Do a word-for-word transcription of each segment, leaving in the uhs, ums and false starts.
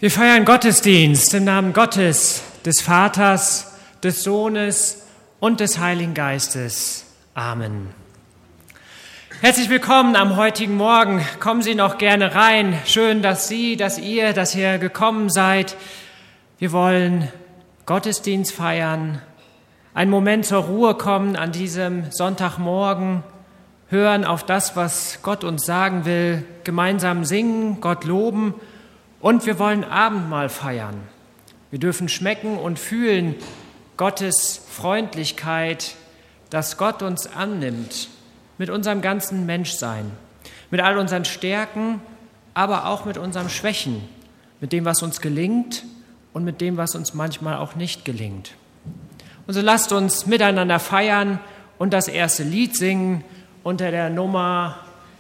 Wir feiern Gottesdienst im Namen Gottes, des Vaters, des Sohnes und des Heiligen Geistes. Amen. Herzlich willkommen am heutigen Morgen. Kommen Sie noch gerne rein. Schön, dass Sie, dass ihr, dass ihr gekommen seid. Wir wollen Gottesdienst feiern, einen Moment zur Ruhe kommen an diesem Sonntagmorgen, hören auf das, was Gott uns sagen will, gemeinsam singen, Gott loben. Und wir wollen Abendmahl feiern. Wir dürfen schmecken und fühlen Gottes Freundlichkeit, dass Gott uns annimmt mit unserem ganzen Menschsein, mit all unseren Stärken, aber auch mit unseren Schwächen, mit dem, was uns gelingt und mit dem, was uns manchmal auch nicht gelingt. Und so lasst uns miteinander feiern und das erste Lied singen unter der Nummer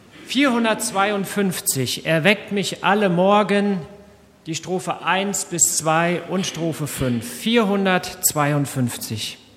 vierhundertzweiundfünfzig. Erweckt mich alle Morgen, die Strophe eins bis zwei und Strophe fünf. vierhundertzweiundfünfzig.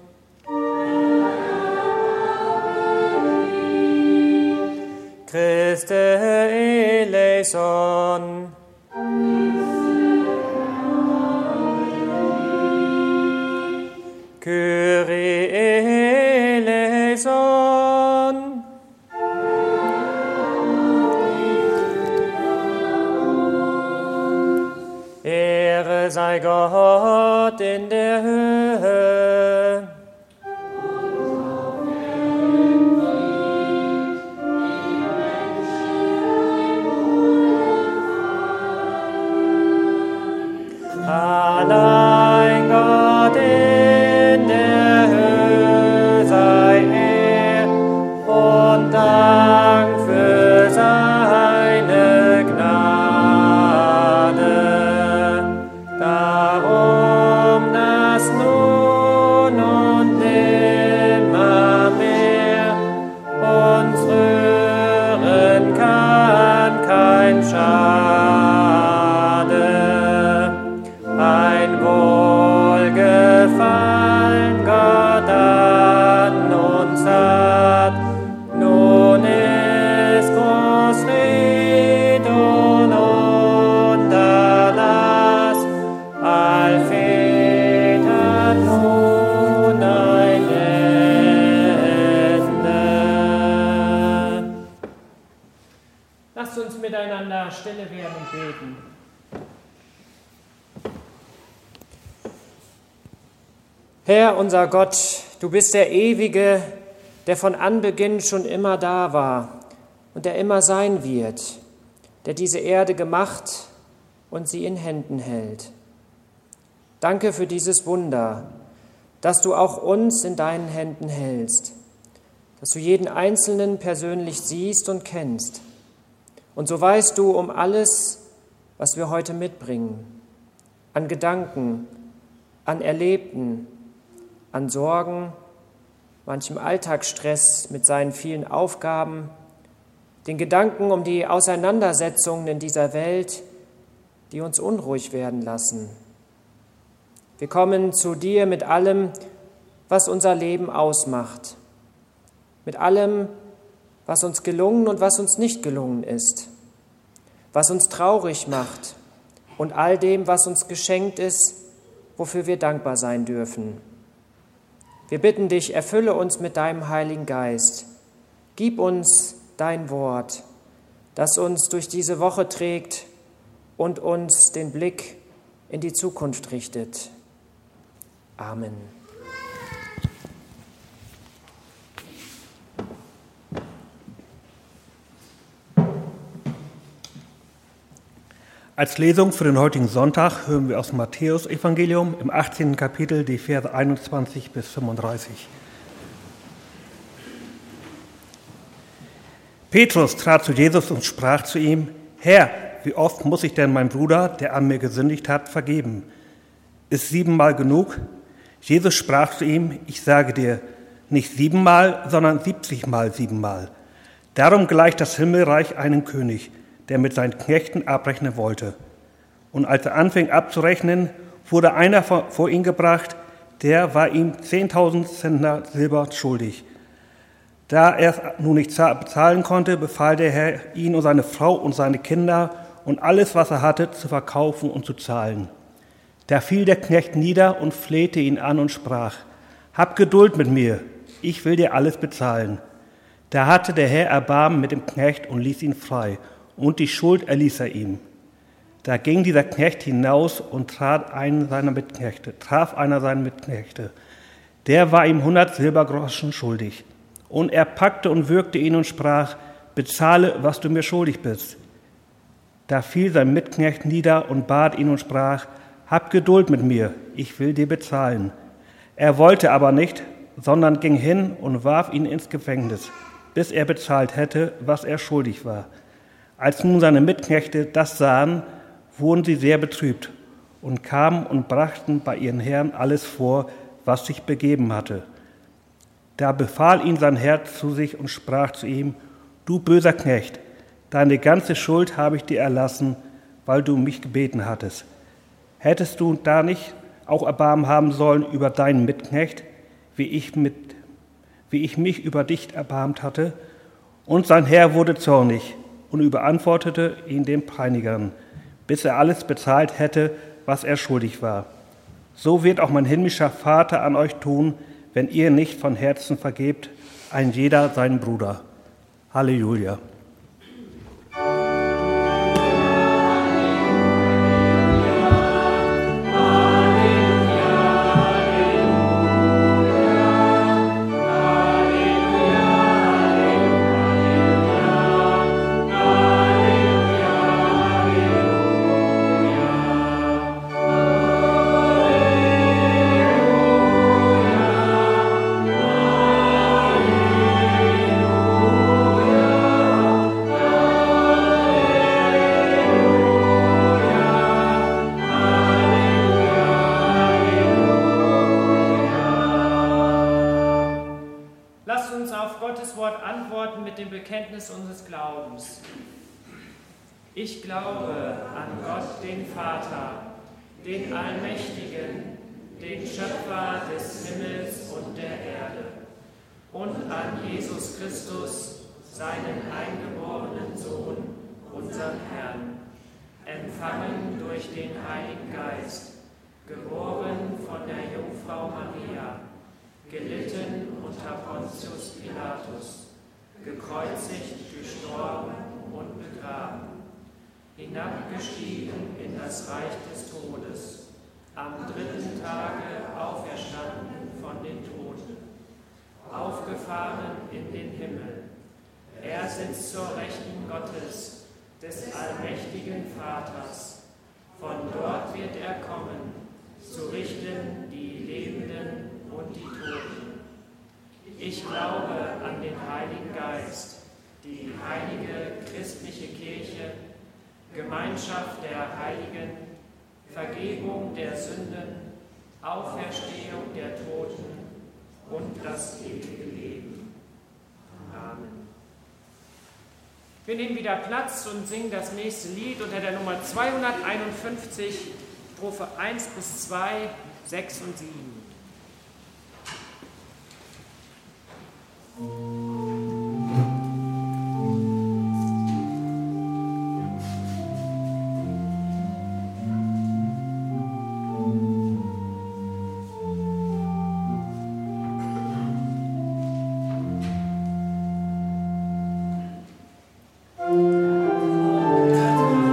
Christus. Christe eleison. Kyrie eleison. Ehre sei Gott in der Höhe. Allein Gott in der Höhe sei Ehr und Dank für seine Gnade. Darum, dass nun und nimmermehr uns rühren kann kein Schade. Ein Wohlgefallen Gott an uns hat, nun ist Großfried und Unterlass, allfehlt hat nun ein Ende. Lasst uns miteinander stille werden und beten. Herr, unser Gott, du bist der Ewige, der von Anbeginn schon immer da war und der immer sein wird, der diese Erde gemacht und sie in Händen hält. Danke für dieses Wunder, dass du auch uns in deinen Händen hältst, dass du jeden Einzelnen persönlich siehst und kennst. Und so weißt du um alles, was wir heute mitbringen, an Gedanken, an Erlebten, an Sorgen, manchem Alltagsstress mit seinen vielen Aufgaben, den Gedanken um die Auseinandersetzungen in dieser Welt, die uns unruhig werden lassen. Wir kommen zu dir mit allem, was unser Leben ausmacht, mit allem, was uns gelungen und was uns nicht gelungen ist, was uns traurig macht und all dem, was uns geschenkt ist, wofür wir dankbar sein dürfen. Wir bitten dich, erfülle uns mit deinem Heiligen Geist. Gib uns dein Wort, das uns durch diese Woche trägt und uns den Blick in die Zukunft richtet. Amen. Als Lesung für den heutigen Sonntag hören wir aus dem Matthäus-Evangelium im achtzehnten Kapitel die Verse einundzwanzig bis fünfunddreißig. Petrus trat zu Jesus und sprach zu ihm: Herr, wie oft muss ich denn meinem Bruder, der an mir gesündigt hat, vergeben? Ist siebenmal genug? Jesus sprach zu ihm: Ich sage dir, nicht siebenmal, sondern siebzigmal siebenmal. Darum gleicht das Himmelreich einem König, der mit seinen Knechten abrechnen wollte. Und als er anfing abzurechnen, wurde einer vor ihn gebracht, der war ihm zehntausend Zentner Silber schuldig. Da er es nun nicht bezahlen konnte, befahl der Herr, ihn und seine Frau und seine Kinder und alles, was er hatte, zu verkaufen und zu zahlen. Da fiel der Knecht nieder und flehte ihn an und sprach: Hab Geduld mit mir, ich will dir alles bezahlen. Da hatte der Herr Erbarmen mit dem Knecht und ließ ihn frei, und die Schuld erließ er ihm. Da ging dieser Knecht hinaus und traf einen seiner Mitknechte, traf einer seiner Mitknechte. Der war ihm hundert Silbergroschen schuldig. Und er packte und würgte ihn und sprach: Bezahle, was du mir schuldig bist. Da fiel sein Mitknecht nieder und bat ihn und sprach: Hab Geduld mit mir, ich will dir bezahlen. Er wollte aber nicht, sondern ging hin und warf ihn ins Gefängnis, bis er bezahlt hätte, was er schuldig war. Als nun seine Mitknechte das sahen, wurden sie sehr betrübt und kamen und brachten bei ihren Herren alles vor, was sich begeben hatte. Da befahl ihn sein Herr zu sich und sprach zu ihm: Du böser Knecht, deine ganze Schuld habe ich dir erlassen, weil du mich gebeten hattest. Hättest du da nicht auch Erbarmen haben sollen über deinen Mitknecht, wie ich, mit, wie ich mich über dich erbarmt hatte? Und sein Herr wurde zornig, und überantwortete ihn den Peinigern, bis er alles bezahlt hätte, was er schuldig war. So wird auch mein himmlischer Vater an euch tun, wenn ihr nicht von Herzen vergebt, ein jeder seinen Bruder. Halleluja. Unseres Glaubens. Ich glaube an Gott, den Vater, den Allmächtigen, den Schöpfer des Himmels und der Erde, und an Jesus Christus, seinen eingeborenen Sohn, unseren Herrn, empfangen durch den Heiligen Geist, geboren von der Jungfrau Maria, gelitten unter Pontius Pilatus, gekreuzigt, gestorben und begraben, hinabgestiegen in das Reich des Todes, am dritten Tage auferstanden von den Toten, aufgefahren in den Himmel. Er sitzt zur Rechten Gottes, des allmächtigen Vaters. Von dort wird er kommen, zu richten die Lebenden und die Toten. Ich glaube an den Heiligen Geist, die heilige christliche Kirche, Gemeinschaft der Heiligen, Vergebung der Sünden, Auferstehung der Toten und das ewige Leben. Amen. Wir nehmen wieder Platz und singen das nächste Lied unter der Nummer zweihunderteinundfünfzig, Strophe eins bis zwei, sechs und sieben.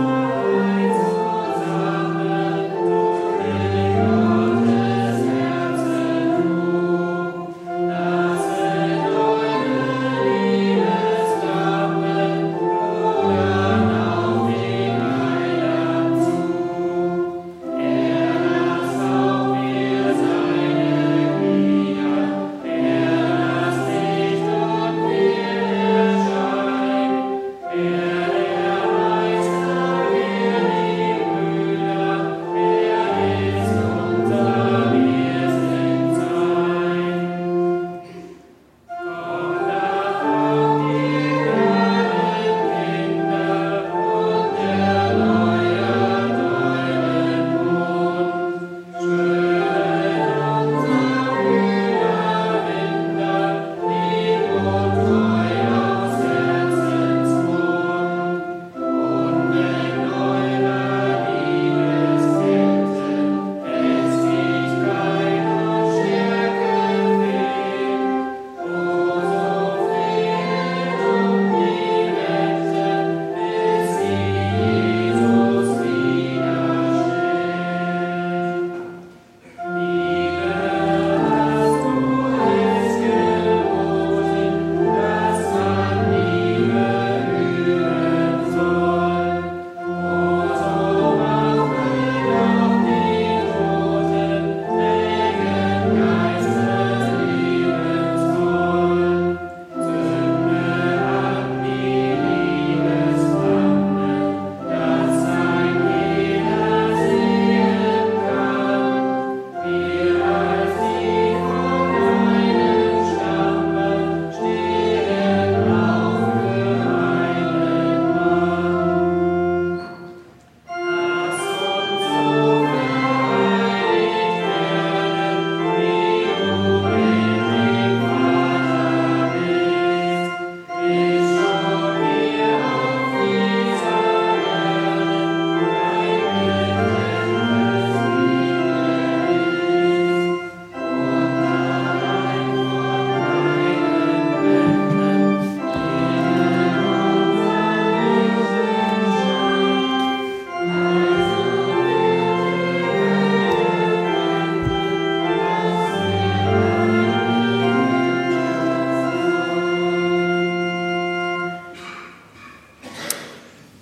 Amen.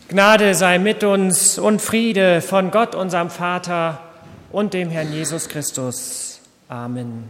Gnade sei mit uns und Friede von Gott, unserem Vater und dem Herrn Jesus Christus. Amen.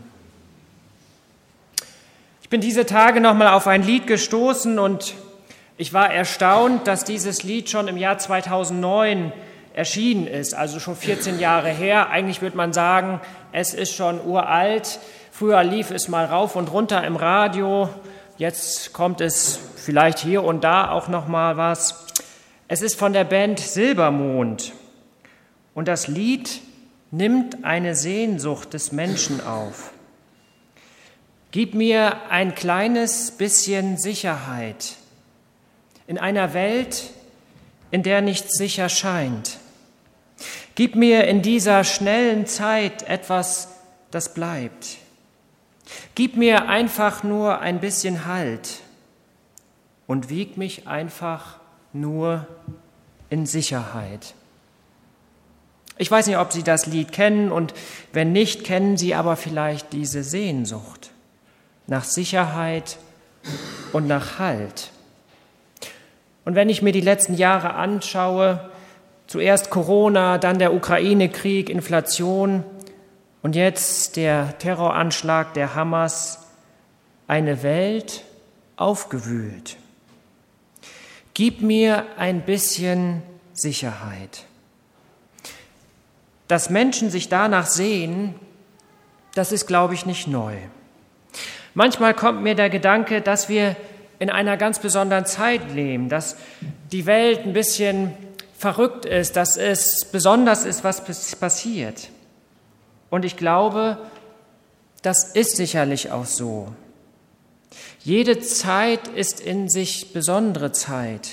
Ich bin diese Tage nochmal auf ein Lied gestoßen und ich war erstaunt, dass dieses Lied schon im Jahr zweitausendneun erschienen ist, also schon vierzehn Jahre her. Eigentlich würde man sagen, es ist schon uralt. Früher lief es mal rauf und runter im Radio. Jetzt kommt es vielleicht hier und da auch noch mal was. Es ist von der Band Silbermond und das Lied nimmt eine Sehnsucht des Menschen auf. Gib mir ein kleines bisschen Sicherheit in einer Welt, in der nichts sicher scheint. Gib mir in dieser schnellen Zeit etwas, das bleibt. Gib mir einfach nur ein bisschen Halt und wieg mich einfach nur in Sicherheit. Ich weiß nicht, ob Sie das Lied kennen und wenn nicht, kennen Sie aber vielleicht diese Sehnsucht nach Sicherheit und nach Halt. Und wenn ich mir die letzten Jahre anschaue, zuerst Corona, dann der Ukraine-Krieg, Inflation und jetzt der Terroranschlag der Hamas, eine Welt aufgewühlt. Gib mir ein bisschen Sicherheit. Dass Menschen sich danach sehen, das ist, glaube ich, nicht neu. Manchmal kommt mir der Gedanke, dass wir in einer ganz besonderen Zeit leben, dass die Welt ein bisschen verrückt ist, dass es besonders ist, was passiert. Und ich glaube, das ist sicherlich auch so. Jede Zeit ist in sich besondere Zeit.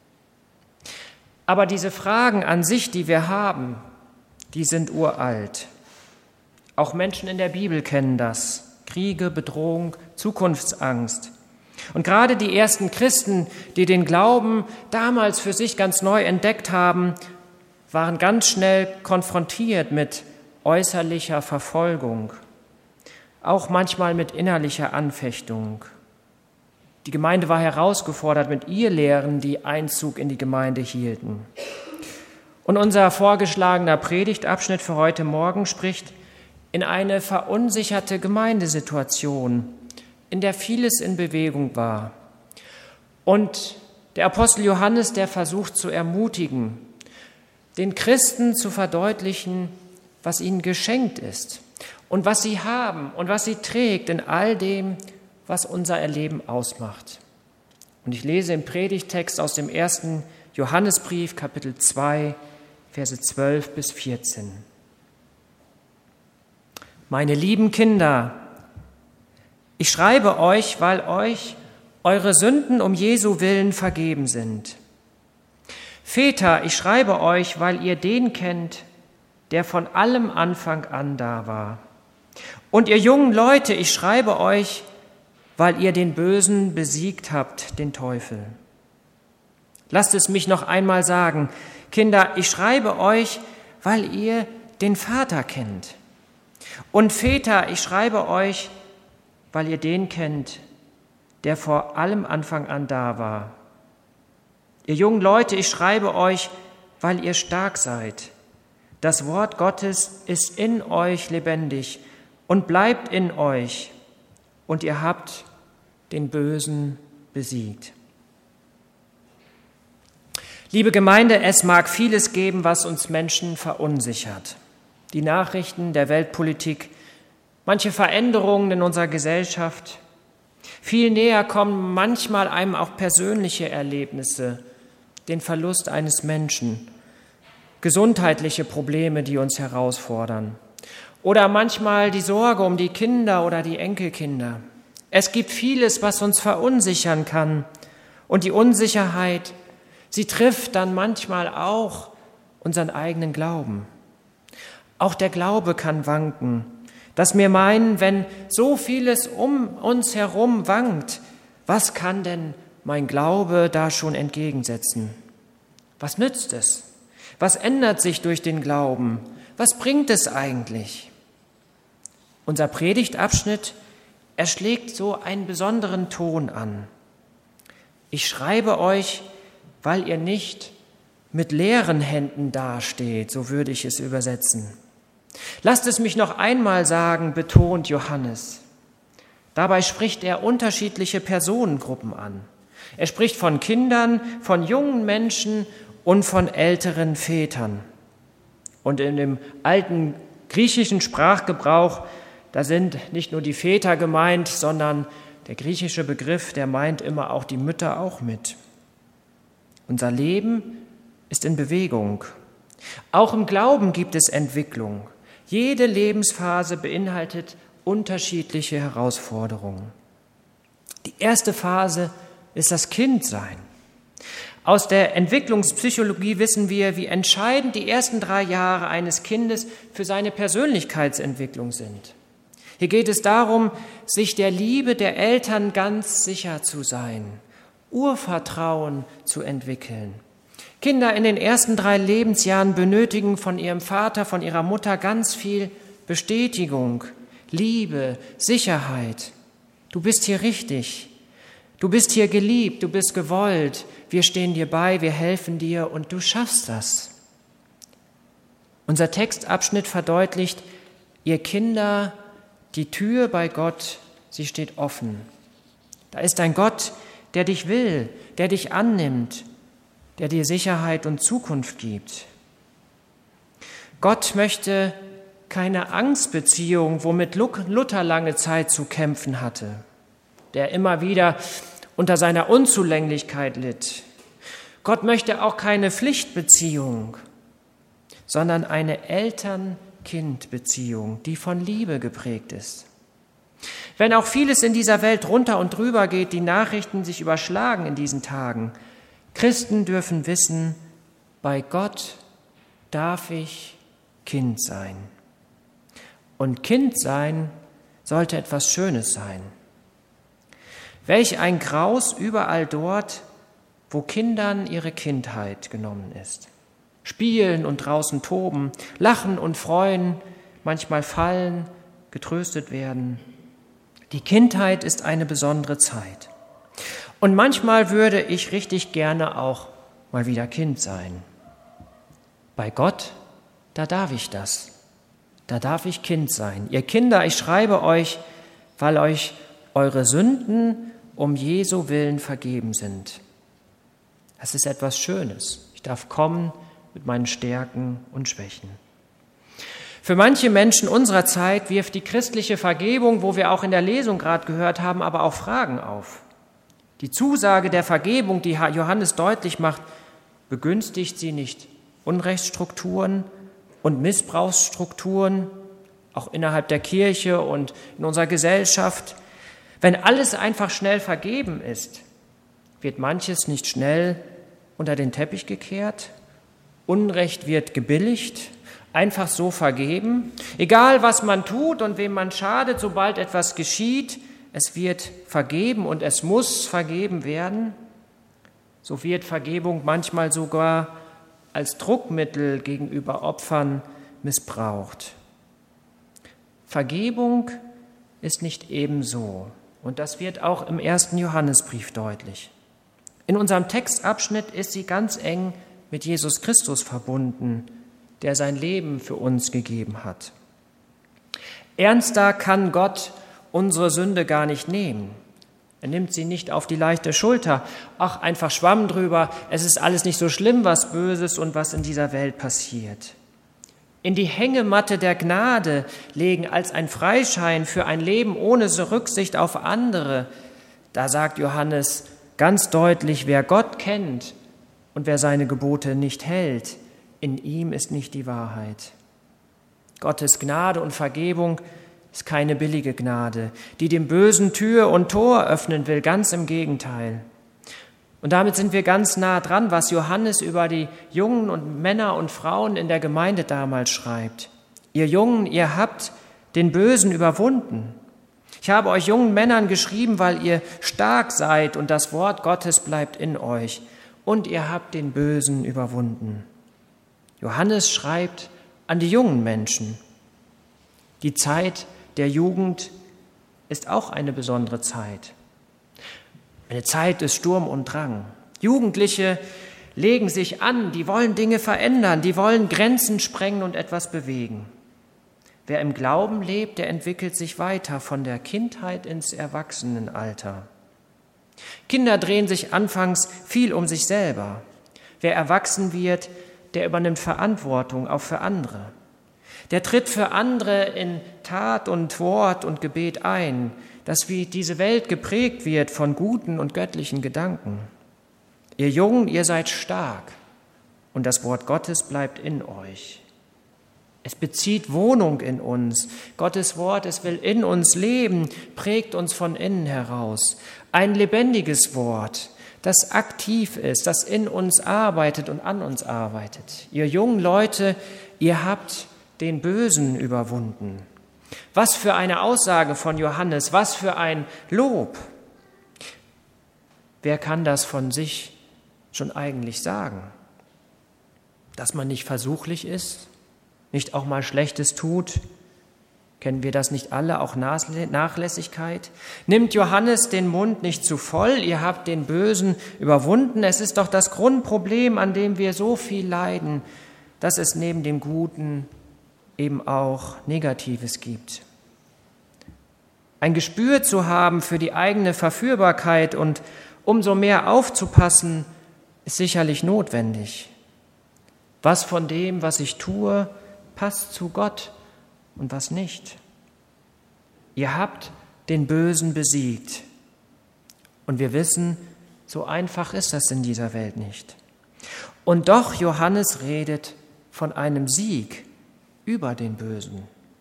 Aber diese Fragen an sich, die wir haben, die sind uralt. Auch Menschen in der Bibel kennen das. Kriege, Bedrohung, Zukunftsangst. Und gerade die ersten Christen, die den Glauben damals für sich ganz neu entdeckt haben, waren ganz schnell konfrontiert mit äußerlicher Verfolgung, auch manchmal mit innerlicher Anfechtung. Die Gemeinde war herausgefordert mit Irrlehren, die Einzug in die Gemeinde hielten. Und unser vorgeschlagener Predigtabschnitt für heute Morgen spricht in eine verunsicherte Gemeindesituation, in der vieles in Bewegung war. Und der Apostel Johannes, der versucht zu ermutigen, den Christen zu verdeutlichen, was ihnen geschenkt ist und was sie haben und was sie trägt in all dem, was unser Erleben ausmacht. Und ich lese im Predigttext aus dem ersten Johannesbrief, Kapitel zwei, Verse zwölf bis vierzehn. Meine lieben Kinder, ich schreibe euch, weil euch eure Sünden um Jesu willen vergeben sind. Väter, ich schreibe euch, weil ihr den kennt, der von allem Anfang an da war. Und ihr jungen Leute, ich schreibe euch, weil ihr den Bösen besiegt habt, den Teufel. Lasst es mich noch einmal sagen, Kinder, ich schreibe euch, weil ihr den Vater kennt. Und Väter, ich schreibe euch, weil ihr den kennt, der vor allem Anfang an da war. Ihr jungen Leute, ich schreibe euch, weil ihr stark seid. Das Wort Gottes ist in euch lebendig und bleibt in euch, und ihr habt den Bösen besiegt. Liebe Gemeinde, es mag vieles geben, was uns Menschen verunsichert. Die Nachrichten der Weltpolitik, manche Veränderungen in unserer Gesellschaft. Viel näher kommen manchmal einem auch persönliche Erlebnisse, den Verlust eines Menschen, gesundheitliche Probleme, die uns herausfordern. Oder manchmal die Sorge um die Kinder oder die Enkelkinder. Es gibt vieles, was uns verunsichern kann. Und die Unsicherheit, sie trifft dann manchmal auch unseren eigenen Glauben. Auch der Glaube kann wanken, dass wir meinen, wenn so vieles um uns herum wankt, was kann denn mein Glaube da schon entgegensetzen? Was nützt es? Was ändert sich durch den Glauben? Was bringt es eigentlich? Unser Predigtabschnitt, er schlägt so einen besonderen Ton an. Ich schreibe euch, weil ihr nicht mit leeren Händen dasteht, so würde ich es übersetzen. Lasst es mich noch einmal sagen, betont Johannes. Dabei spricht er unterschiedliche Personengruppen an. Er spricht von Kindern, von jungen Menschen und von älteren Vätern. Und in dem alten griechischen Sprachgebrauch, da sind nicht nur die Väter gemeint, sondern der griechische Begriff, der meint immer auch die Mütter auch mit. Unser Leben ist in Bewegung. Auch im Glauben gibt es Entwicklung. Jede Lebensphase beinhaltet unterschiedliche Herausforderungen. Die erste Phase ist das Kindsein. Aus der Entwicklungspsychologie wissen wir, wie entscheidend die ersten drei Jahre eines Kindes für seine Persönlichkeitsentwicklung sind. Hier geht es darum, sich der Liebe der Eltern ganz sicher zu sein, Urvertrauen zu entwickeln. Kinder in den ersten drei Lebensjahren benötigen von ihrem Vater, von ihrer Mutter ganz viel Bestätigung, Liebe, Sicherheit. Du bist hier richtig, du bist hier geliebt, du bist gewollt, wir stehen dir bei, wir helfen dir und du schaffst das. Unser Textabschnitt verdeutlicht, ihr Kinder, die Tür bei Gott, sie steht offen. Da ist ein Gott, der dich will, der dich annimmt, der dir Sicherheit und Zukunft gibt. Gott möchte keine Angstbeziehung, womit Luther lange Zeit zu kämpfen hatte, der immer wieder unter seiner Unzulänglichkeit litt. Gott möchte auch keine Pflichtbeziehung, sondern eine Eltern-Kind-Beziehung, die von Liebe geprägt ist. Wenn auch vieles in dieser Welt runter und drüber geht, die Nachrichten sich überschlagen in diesen Tagen, Christen dürfen wissen, bei Gott darf ich Kind sein. Und Kind sein sollte etwas Schönes sein. Welch ein Graus überall dort, wo Kindern ihre Kindheit genommen ist. Spielen und draußen toben, lachen und freuen, manchmal fallen, getröstet werden. Die Kindheit ist eine besondere Zeit. Und manchmal würde ich richtig gerne auch mal wieder Kind sein. Bei Gott, da darf ich das. Da darf ich Kind sein. Ihr Kinder, ich schreibe euch, weil euch eure Sünden um Jesu Willen vergeben sind. Das ist etwas Schönes. Ich darf kommen mit meinen Stärken und Schwächen. Für manche Menschen unserer Zeit wirft die christliche Vergebung, wo wir auch in der Lesung gerade gehört haben, aber auch Fragen auf. Die Zusage der Vergebung, die Johannes deutlich macht, begünstigt sie nicht Unrechtsstrukturen und Missbrauchsstrukturen, auch innerhalb der Kirche und in unserer Gesellschaft. Wenn alles einfach schnell vergeben ist, wird manches nicht schnell unter den Teppich gekehrt, Unrecht wird gebilligt, einfach so vergeben. Egal, was man tut und wem man schadet, sobald etwas geschieht, es wird vergeben und es muss vergeben werden. So wird Vergebung manchmal sogar als Druckmittel gegenüber Opfern missbraucht. Vergebung ist nicht ebenso. Und das wird auch im ersten Johannesbrief deutlich. In unserem Textabschnitt ist sie ganz eng mit Jesus Christus verbunden, der sein Leben für uns gegeben hat. Ernster kann Gott unsere Sünde gar nicht nehmen. Er nimmt sie nicht auf die leichte Schulter. Ach, einfach Schwamm drüber. Es ist alles nicht so schlimm, was Böses und was in dieser Welt passiert. In die Hängematte der Gnade legen als ein Freischein für ein Leben ohne Rücksicht auf andere. Da sagt Johannes ganz deutlich, wer Gott kennt und wer seine Gebote nicht hält, in ihm ist nicht die Wahrheit. Gottes Gnade und Vergebung ist keine billige Gnade, die dem Bösen Tür und Tor öffnen will, ganz im Gegenteil. Und damit sind wir ganz nah dran, was Johannes über die Jungen und Männer und Frauen in der Gemeinde damals schreibt. Ihr Jungen, ihr habt den Bösen überwunden. Ich habe euch jungen Männern geschrieben, weil ihr stark seid und das Wort Gottes bleibt in euch. Und ihr habt den Bösen überwunden. Johannes schreibt an die jungen Menschen. Die Zeit der Jugend ist auch eine besondere Zeit. Eine Zeit des Sturm und Drang. Jugendliche legen sich an, die wollen Dinge verändern, die wollen Grenzen sprengen und etwas bewegen. Wer im Glauben lebt, der entwickelt sich weiter von der Kindheit ins Erwachsenenalter. Kinder drehen sich anfangs viel um sich selber. Wer erwachsen wird, der übernimmt Verantwortung auch für andere. Der tritt für andere in Tat und Wort und Gebet ein, dass wie diese Welt geprägt wird von guten und göttlichen Gedanken. Ihr Jungen, ihr seid stark und das Wort Gottes bleibt in euch. Es bezieht Wohnung in uns. Gottes Wort, es will in uns leben, prägt uns von innen heraus. Ein lebendiges Wort, das aktiv ist, das in uns arbeitet und an uns arbeitet. Ihr jungen Leute, ihr habt den Bösen überwunden. Was für eine Aussage von Johannes, was für ein Lob. Wer kann das von sich schon eigentlich sagen? Dass man nicht versuchlich ist? Nicht auch mal Schlechtes tut? Kennen wir das nicht alle, auch Nachlässigkeit? Nimmt Johannes den Mund nicht zu voll? Ihr habt den Bösen überwunden. Es ist doch das Grundproblem, an dem wir so viel leiden, dass es neben dem Guten eben auch Negatives gibt. Ein Gespür zu haben für die eigene Verführbarkeit und umso mehr aufzupassen, ist sicherlich notwendig. Was von dem, was ich tue, passt zu Gott und was nicht? Ihr habt den Bösen besiegt. Und wir wissen, so einfach ist das in dieser Welt nicht. Und doch, Johannes redet von einem Sieg über den Bösen.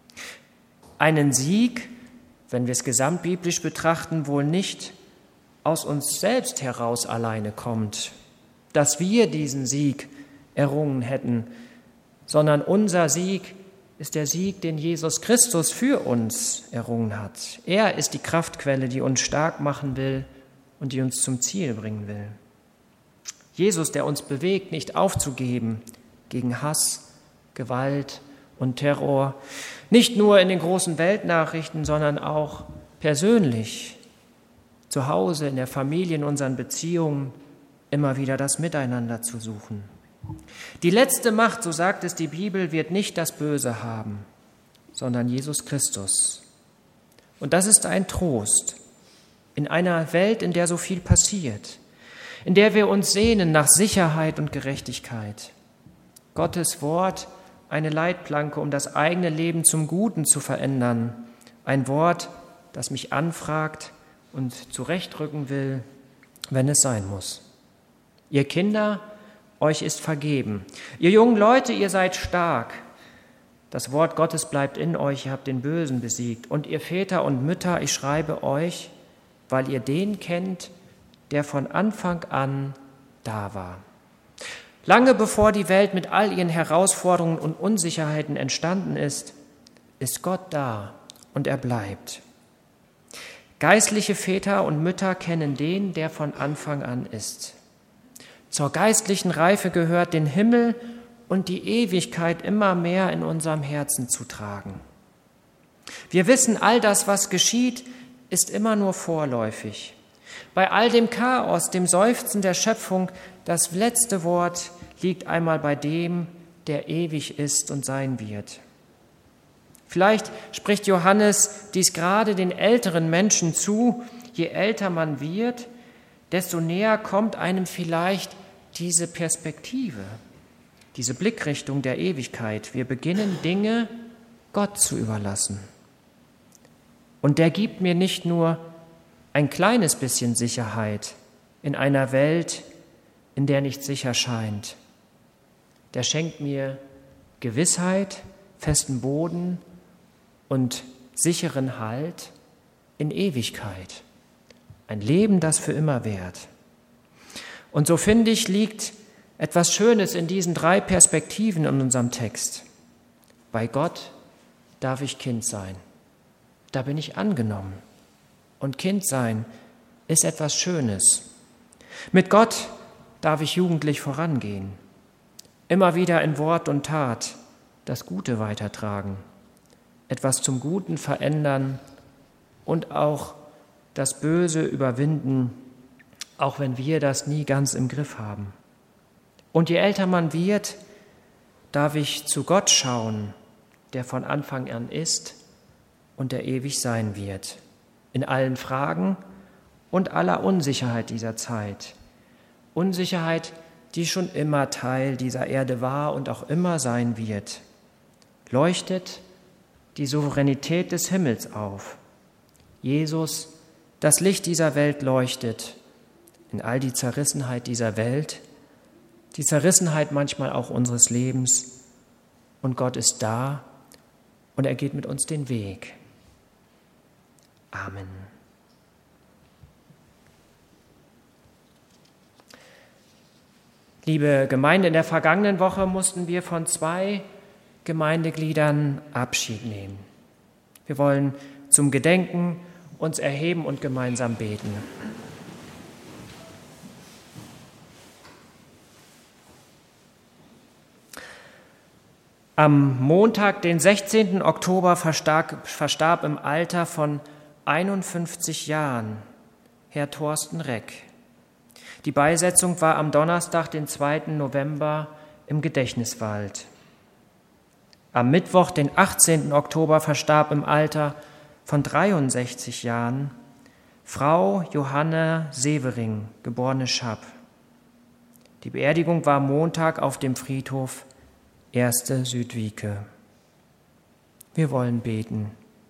Einen Sieg, wenn wir es gesamtbiblisch betrachten, wohl nicht aus uns selbst heraus alleine kommt, dass wir diesen Sieg errungen hätten, sondern unser Sieg ist der Sieg, den Jesus Christus für uns errungen hat. Er ist die Kraftquelle, die uns stark machen will und die uns zum Ziel bringen will. Jesus, der uns bewegt, nicht aufzugeben gegen Hass, Gewalt und Terror, nicht nur in den großen Weltnachrichten, sondern auch persönlich, zu Hause, in der Familie, in unseren Beziehungen, immer wieder das Miteinander zu suchen. Die letzte Macht, so sagt es die Bibel, wird nicht das Böse haben, sondern Jesus Christus. Und das ist ein Trost in einer Welt, in der so viel passiert, in der wir uns sehnen nach Sicherheit und Gerechtigkeit. Gottes Wort, eine Leitplanke, um das eigene Leben zum Guten zu verändern. Ein Wort, das mich anfragt und zurechtrücken will, wenn es sein muss. Ihr Kinder, euch ist vergeben. Ihr jungen Leute, ihr seid stark. Das Wort Gottes bleibt in euch, ihr habt den Bösen besiegt. Und ihr Väter und Mütter, ich schreibe euch, weil ihr den kennt, der von Anfang an da war. Lange bevor die Welt mit all ihren Herausforderungen und Unsicherheiten entstanden ist, ist Gott da und er bleibt. Geistliche Väter und Mütter kennen den, der von Anfang an ist. Zur geistlichen Reife gehört, den Himmel und die Ewigkeit immer mehr in unserem Herzen zu tragen. Wir wissen, all das, was geschieht, ist immer nur vorläufig. Bei all dem Chaos, dem Seufzen der Schöpfung, das letzte Wort liegt einmal bei dem, der ewig ist und sein wird. Vielleicht spricht Johannes dies gerade den älteren Menschen zu. Je älter man wird, desto näher kommt einem vielleicht diese Perspektive, diese Blickrichtung der Ewigkeit. Wir beginnen, Dinge Gott zu überlassen. Und der gibt mir nicht nur ein kleines bisschen Sicherheit in einer Welt, in der nichts sicher scheint. Der schenkt mir Gewissheit, festen Boden und sicheren Halt in Ewigkeit. Ein Leben, das für immer währt. Und so finde ich, liegt etwas Schönes in diesen drei Perspektiven in unserem Text. Bei Gott darf ich Kind sein. Da bin ich angenommen. Und Kind sein ist etwas Schönes. Mit Gott darf ich jugendlich vorangehen. Immer wieder in Wort und Tat das Gute weitertragen. Etwas zum Guten verändern und auch das Böse überwinden, auch wenn wir das nie ganz im Griff haben. Und je älter man wird, darf ich zu Gott schauen, der von Anfang an ist und der ewig sein wird, in allen Fragen und aller Unsicherheit dieser Zeit. Unsicherheit, die schon immer Teil dieser Erde war und auch immer sein wird. Leuchtet die Souveränität des Himmels auf. Jesus, das Licht dieser Welt, leuchtet in all die Zerrissenheit dieser Welt, die Zerrissenheit manchmal auch unseres Lebens. Und Gott ist da und er geht mit uns den Weg. Amen. Liebe Gemeinde, in der vergangenen Woche mussten wir von zwei Gemeindegliedern Abschied nehmen. Wir wollen zum Gedenken uns erheben und gemeinsam beten. Am Montag, den sechzehnten Oktober, verstarb, verstarb im Alter von einundfünfzig Jahren Herr Thorsten Reck. Die Beisetzung war am Donnerstag, den zweiten November, im Gedächtniswald. Am Mittwoch, den achtzehnten Oktober, verstarb im Alter von dreiundsechzig Jahren Frau Johanna Severing, geborene Schapp. Die Beerdigung war Montag auf dem Friedhof Erste Südwieke. Wir wollen beten.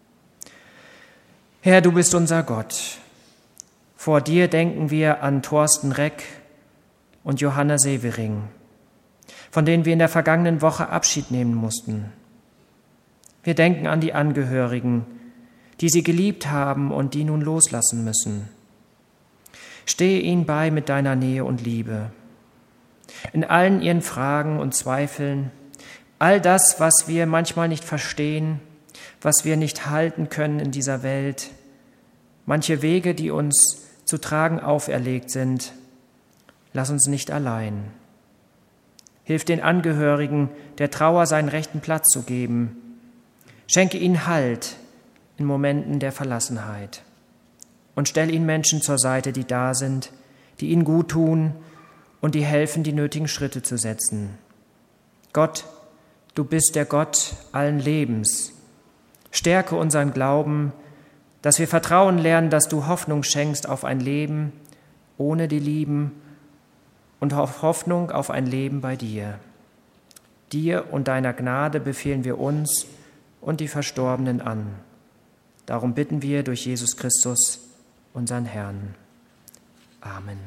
Herr, du bist unser Gott. Vor dir denken wir an Thorsten Reck und Johanna Severing, von denen wir in der vergangenen Woche Abschied nehmen mussten. Wir denken an die Angehörigen, die sie geliebt haben und die nun loslassen müssen. Stehe ihnen bei mit deiner Nähe und Liebe. In allen ihren Fragen und Zweifeln, all das, was wir manchmal nicht verstehen, was wir nicht halten können in dieser Welt, manche Wege, die uns zu tragen auferlegt sind, lass uns nicht allein. Hilf den Angehörigen, der Trauer seinen rechten Platz zu geben. Schenke ihnen Halt in Momenten der Verlassenheit und stell ihnen Menschen zur Seite, die da sind, die ihnen gut tun und die helfen, die nötigen Schritte zu setzen. Gott, du bist der Gott allen Lebens. Stärke unseren Glauben, dass wir vertrauen lernen, dass du Hoffnung schenkst auf ein Leben ohne die Lieben und auf Hoffnung auf ein Leben bei dir. Dir und deiner Gnade befehlen wir uns und die Verstorbenen an. Darum bitten wir durch Jesus Christus, unseren Herrn. Amen.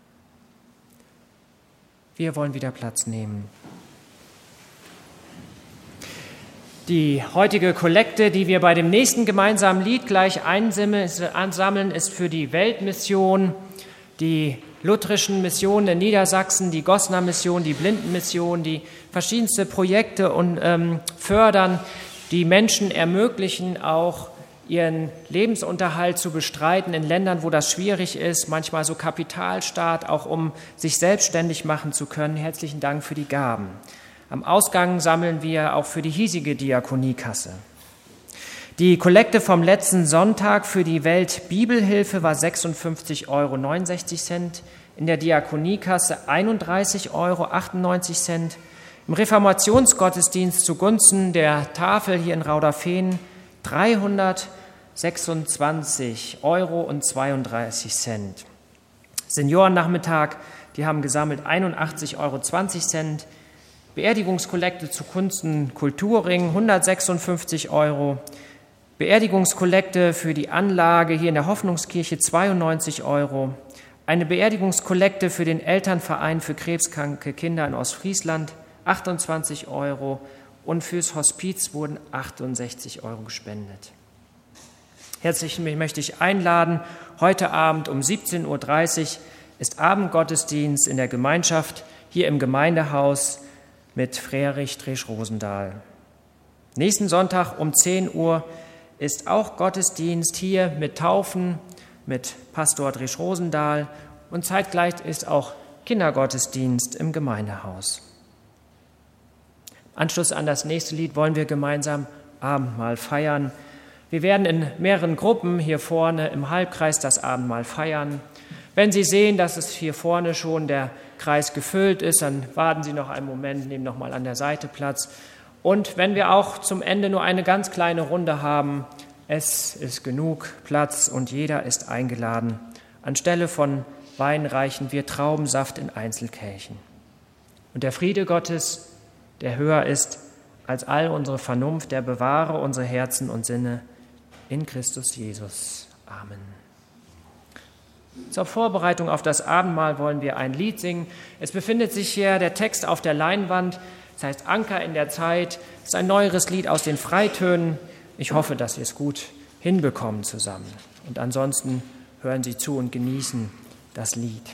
Wir wollen wieder Platz nehmen. Die heutige Kollekte, die wir bei dem nächsten gemeinsamen Lied gleich einsammeln, ist für die Weltmission, die lutherischen Missionen in Niedersachsen, die Gosner Mission, die Blindenmission, die verschiedenste Projekte und ähm, fördern, die Menschen ermöglichen, auch ihren Lebensunterhalt zu bestreiten in Ländern, wo das schwierig ist, manchmal so Kapitalstaat, auch um sich selbstständig machen zu können. Herzlichen Dank für die Gaben. Am Ausgang sammeln wir auch für die hiesige Diakoniekasse. Die Kollekte vom letzten Sonntag für die Weltbibelhilfe war sechsundfünfzig Euro neunundsechzig, in der Diakoniekasse einunddreißig Euro achtundneunzig, im Reformationsgottesdienst zugunsten der Tafel hier in Rauderfehn dreihundertsechsundzwanzig Euro zweiunddreißig. Seniorennachmittag, die haben gesammelt einundachtzig Euro zwanzig. Beerdigungskollekte zugunsten Kulturring hundertsechsundfünfzig Euro. Beerdigungskollekte für die Anlage hier in der Hoffnungskirche zweiundneunzig Euro. Eine Beerdigungskollekte für den Elternverein für krebskranke Kinder in Ostfriesland achtundzwanzig Euro und fürs Hospiz wurden achtundsechzig Euro gespendet. Herzlich möchte ich einladen, heute Abend um siebzehn Uhr dreißig ist Abendgottesdienst in der Gemeinschaft hier im Gemeindehaus mit Frerich Dresch-Rosendahl. Nächsten Sonntag um zehn Uhr ist auch Gottesdienst hier mit Taufen, mit Pastor Dresch-Rosendahl und zeitgleich ist auch Kindergottesdienst im Gemeindehaus. Im Anschluss an das nächste Lied wollen wir gemeinsam Abendmahl feiern. Wir werden in mehreren Gruppen hier vorne im Halbkreis das Abendmahl feiern. Wenn Sie sehen, dass es hier vorne schon der Kreis gefüllt ist, dann warten Sie noch einen Moment, nehmen noch mal an der Seite Platz. Und wenn wir auch zum Ende nur eine ganz kleine Runde haben, es ist genug Platz und jeder ist eingeladen. Anstelle von Wein reichen wir Traubensaft in Einzelkelchen. Und der Friede Gottes, der höher ist als all unsere Vernunft, der bewahre unsere Herzen und Sinne in Christus Jesus. Amen. Zur Vorbereitung auf das Abendmahl wollen wir ein Lied singen. Es befindet sich hier der Text auf der Leinwand. Das heißt Anker in der Zeit. Es ist ein neueres Lied aus den Freitönen. Ich hoffe, dass wir es gut hinbekommen zusammen. Und ansonsten hören Sie zu und genießen das Lied.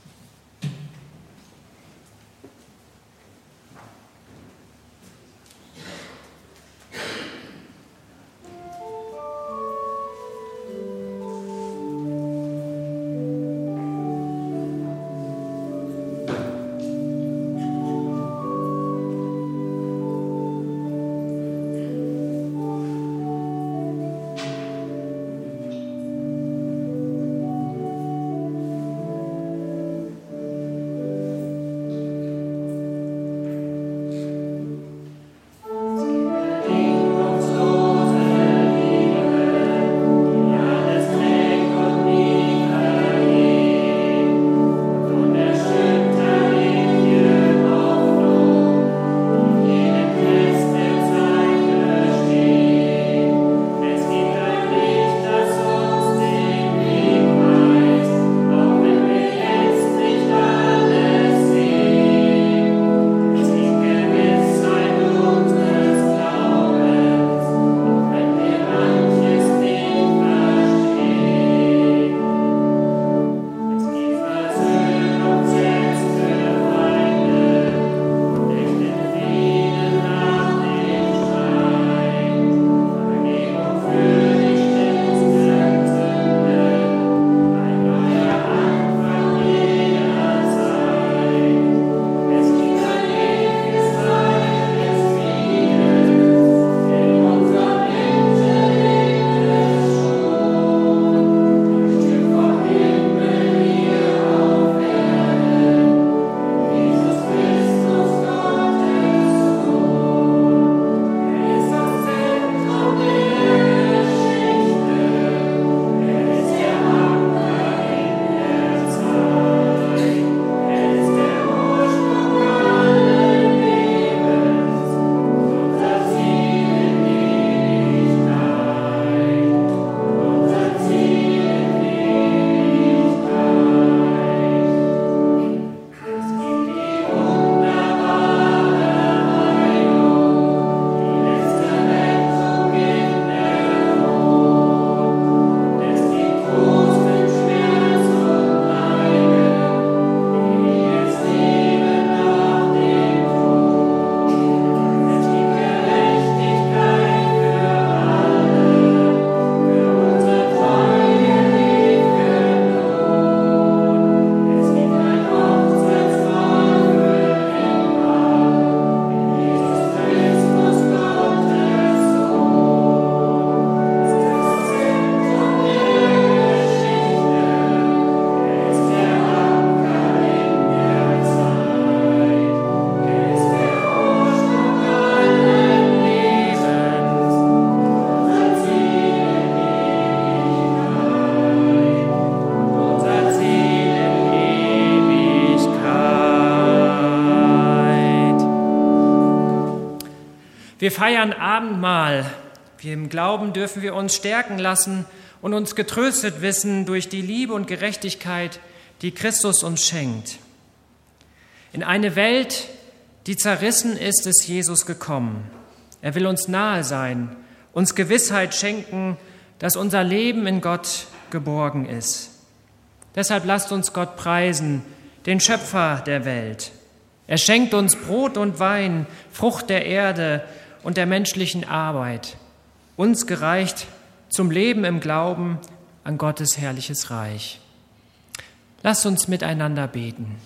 Wir feiern Abendmahl. Wir im Glauben dürfen wir uns stärken lassen und uns getröstet wissen durch die Liebe und Gerechtigkeit, die Christus uns schenkt. In eine Welt, die zerrissen ist, ist Jesus gekommen. Er will uns nahe sein, uns Gewissheit schenken, dass unser Leben in Gott geborgen ist. Deshalb lasst uns Gott preisen, den Schöpfer der Welt. Er schenkt uns Brot und Wein, Frucht der Erde und der menschlichen Arbeit, uns gereicht zum Leben im Glauben an Gottes herrliches Reich. Lasst uns miteinander beten.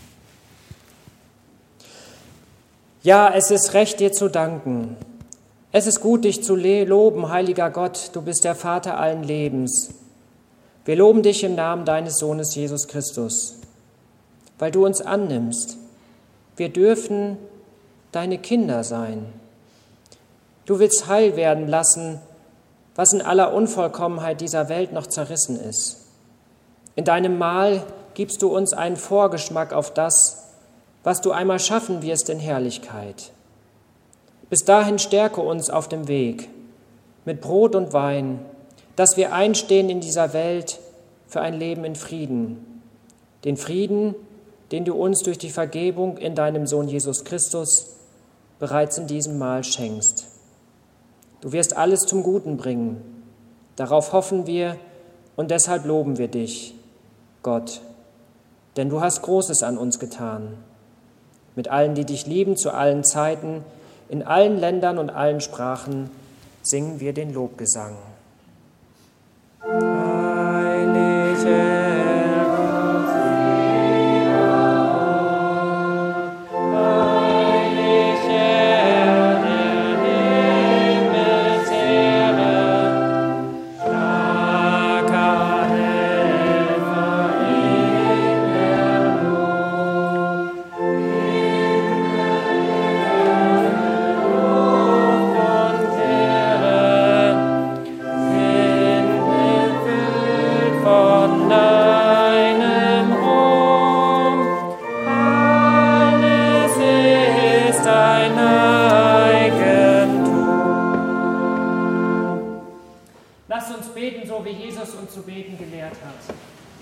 Ja, es ist recht, dir zu danken. Es ist gut, dich zu loben, heiliger Gott, du bist der Vater allen Lebens. Wir loben dich im Namen deines Sohnes Jesus Christus, weil du uns annimmst. Wir dürfen deine Kinder sein. Du willst heil werden lassen, was in aller Unvollkommenheit dieser Welt noch zerrissen ist. In deinem Mahl gibst du uns einen Vorgeschmack auf das, was du einmal schaffen wirst in Herrlichkeit. Bis dahin stärke uns auf dem Weg mit Brot und Wein, dass wir einstehen in dieser Welt für ein Leben in Frieden. Den Frieden, den du uns durch die Vergebung in deinem Sohn Jesus Christus bereits in diesem Mahl schenkst. Du wirst alles zum Guten bringen. Darauf hoffen wir und deshalb loben wir dich, Gott. Denn du hast Großes an uns getan. Mit allen, die dich lieben, zu allen Zeiten, in allen Ländern und allen Sprachen singen wir den Lobgesang. Heilige zu beten gelehrt hat.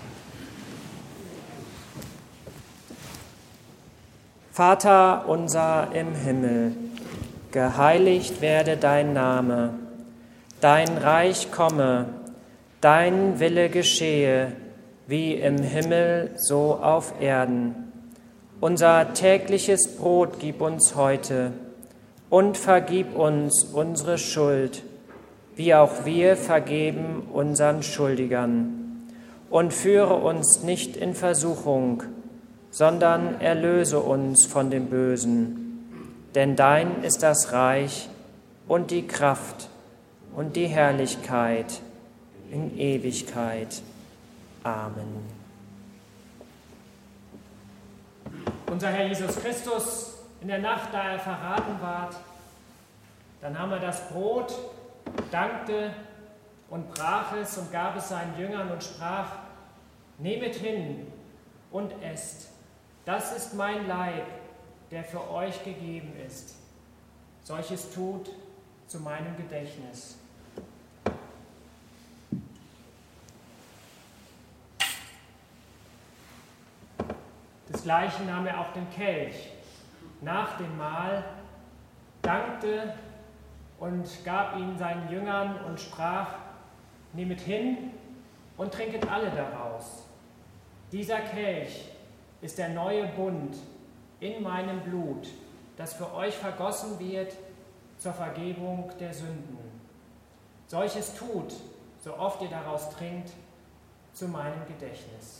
Vater unser im Himmel, geheiligt werde dein Name, dein Reich komme, dein Wille geschehe, wie im Himmel, so auf Erden. Unser tägliches Brot gib uns heute und vergib uns unsere Schuld, wie auch wir vergeben unseren Schuldigern. Und führe uns nicht in Versuchung, sondern erlöse uns von dem Bösen. Denn dein ist das Reich und die Kraft und die Herrlichkeit in Ewigkeit. Amen. Unser Herr Jesus Christus, in der Nacht, da er verraten ward, da nahm er das Brot, dankte und brach es und gab es seinen Jüngern und sprach: Nehmet hin und esst, das ist mein Leib, der für euch gegeben ist. Solches tut zu meinem Gedächtnis. Desgleichen nahm er auch den Kelch nach dem Mahl, dankte und gab ihn seinen Jüngern und sprach: Nehmet hin und trinket alle daraus. Dieser Kelch ist der neue Bund in meinem Blut, das für euch vergossen wird zur Vergebung der Sünden. Solches tut, so oft ihr daraus trinkt, zu meinem Gedächtnis.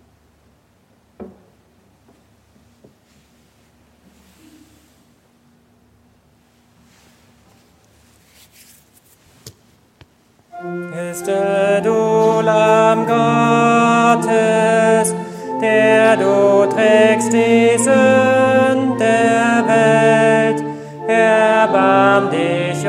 Christe, du Lamm Gottes, der du trägst die Sünden der Welt, erbarm dich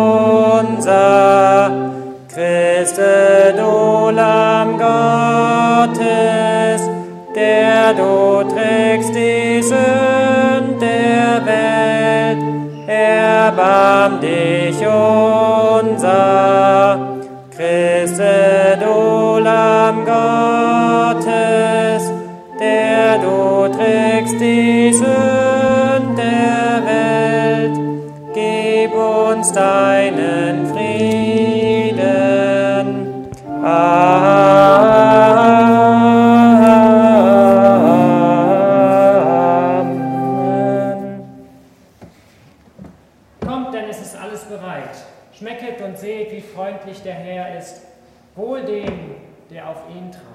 unser. Christe, du Lamm Gottes, der du trägst die Sünden der Welt, erbarm dich unser. Christe, du Lamm Gottes, der du trägst die Sünden der Welt, gib uns deinen Frieden. Amen. Kommt, denn es ist alles bereit. Schmecket und seht, wie freundlich der Herr ist, wohl dem, der auf ihn traut.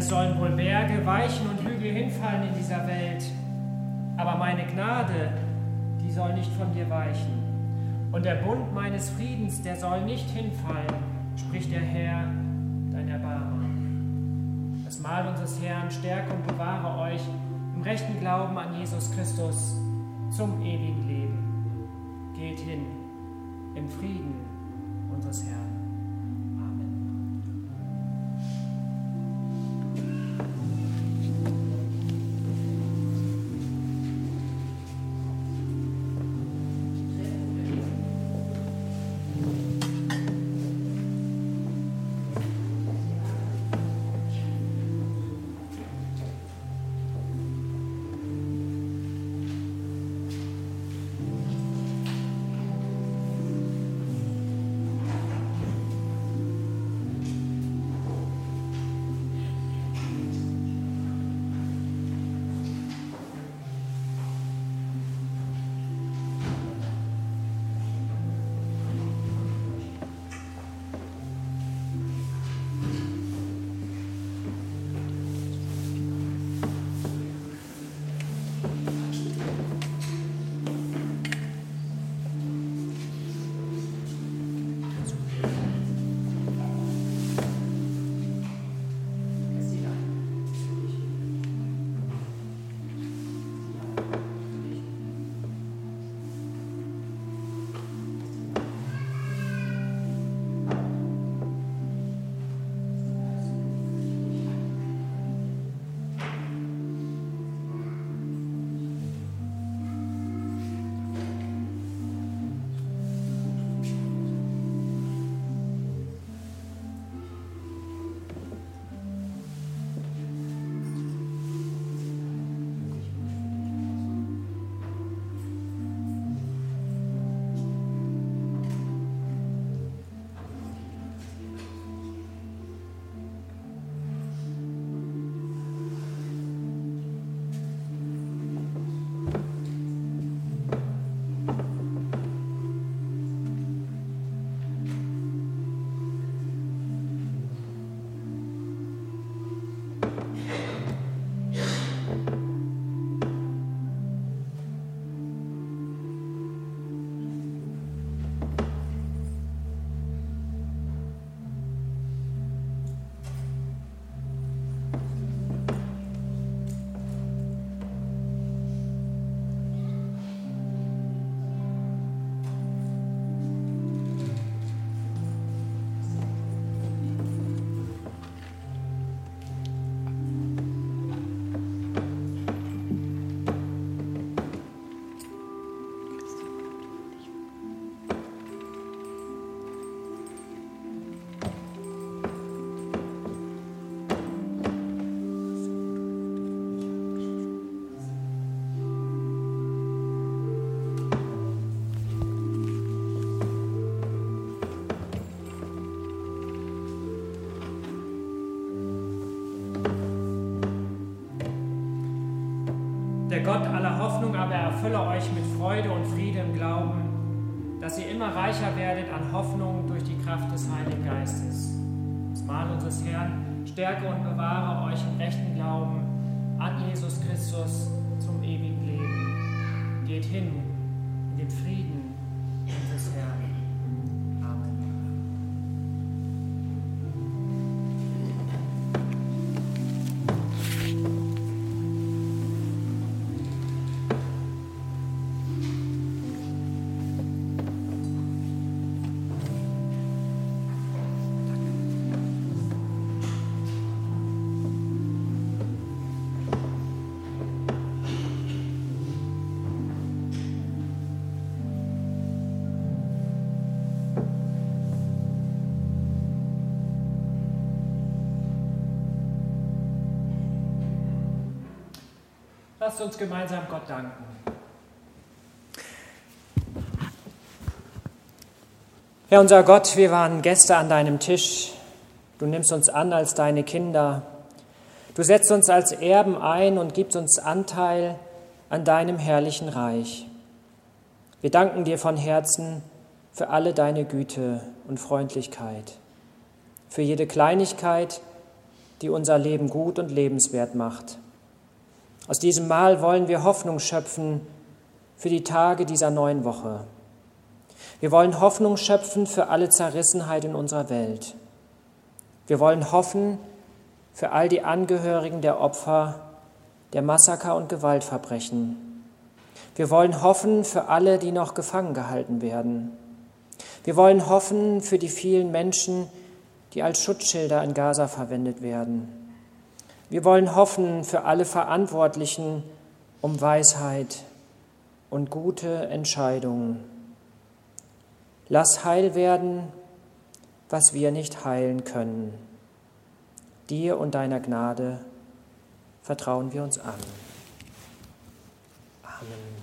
es sollen wohl Berge, Weichen und Hügel hinfallen in dieser Welt, aber meine Gnade, die soll nicht von dir weichen. Und der Bund meines Friedens, der soll nicht hinfallen, spricht der Herr, dein Erbarmer. Das Mahl unseres Herrn stärke und bewahre euch im rechten Glauben an Jesus Christus zum ewigen Leben. Geht hin im Frieden unseres Herrn. Der Gott aller Hoffnung aber erfülle euch mit Freude und Friede im Glauben, dass ihr immer reicher werdet an Hoffnung durch die Kraft des Heiligen Geistes. Das Mahl unseres Herrn stärke und bewahre euch im rechten Glauben an Jesus Christus zum ewigen Leben. Geht hin in den Frieden unseres Herrn. Lasst uns gemeinsam Gott danken. Herr unser Gott, wir waren Gäste an deinem Tisch. Du nimmst uns an als deine Kinder. Du setzt uns als Erben ein und gibst uns Anteil an deinem herrlichen Reich. Wir danken dir von Herzen für alle deine Güte und Freundlichkeit, für jede Kleinigkeit, die unser Leben gut und lebenswert macht. Aus diesem Mahl wollen wir Hoffnung schöpfen für die Tage dieser neuen Woche. Wir wollen Hoffnung schöpfen für alle Zerrissenheit in unserer Welt. Wir wollen hoffen für all die Angehörigen der Opfer der Massaker und Gewaltverbrechen. Wir wollen hoffen für alle, die noch gefangen gehalten werden. Wir wollen hoffen für die vielen Menschen, die als Schutzschilder in Gaza verwendet werden. Wir wollen hoffen für alle Verantwortlichen um Weisheit und gute Entscheidungen. Lass heil werden, was wir nicht heilen können. Dir und deiner Gnade vertrauen wir uns an. Amen.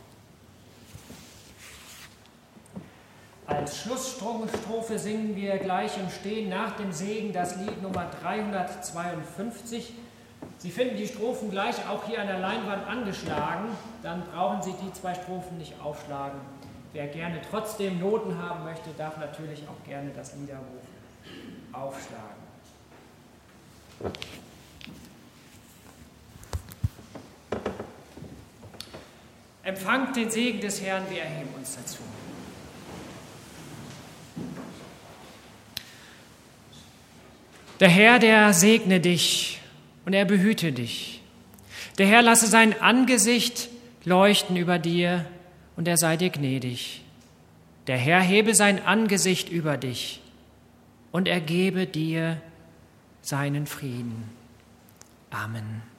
Als Schlussstrophe singen wir gleich im Stehen nach dem Segen das Lied Nummer dreihundertzweiundfünfzig. Sie finden die Strophen gleich auch hier an der Leinwand angeschlagen, dann brauchen Sie die zwei Strophen nicht aufschlagen. Wer gerne trotzdem Noten haben möchte, darf natürlich auch gerne das Liederbuch aufschlagen. Empfangt den Segen des Herrn, wir erheben uns dazu. Der Herr, der segne dich und er behüte dich. Der Herr lasse sein Angesicht leuchten über dir und er sei dir gnädig. Der Herr hebe sein Angesicht über dich und er gebe dir seinen Frieden. Amen.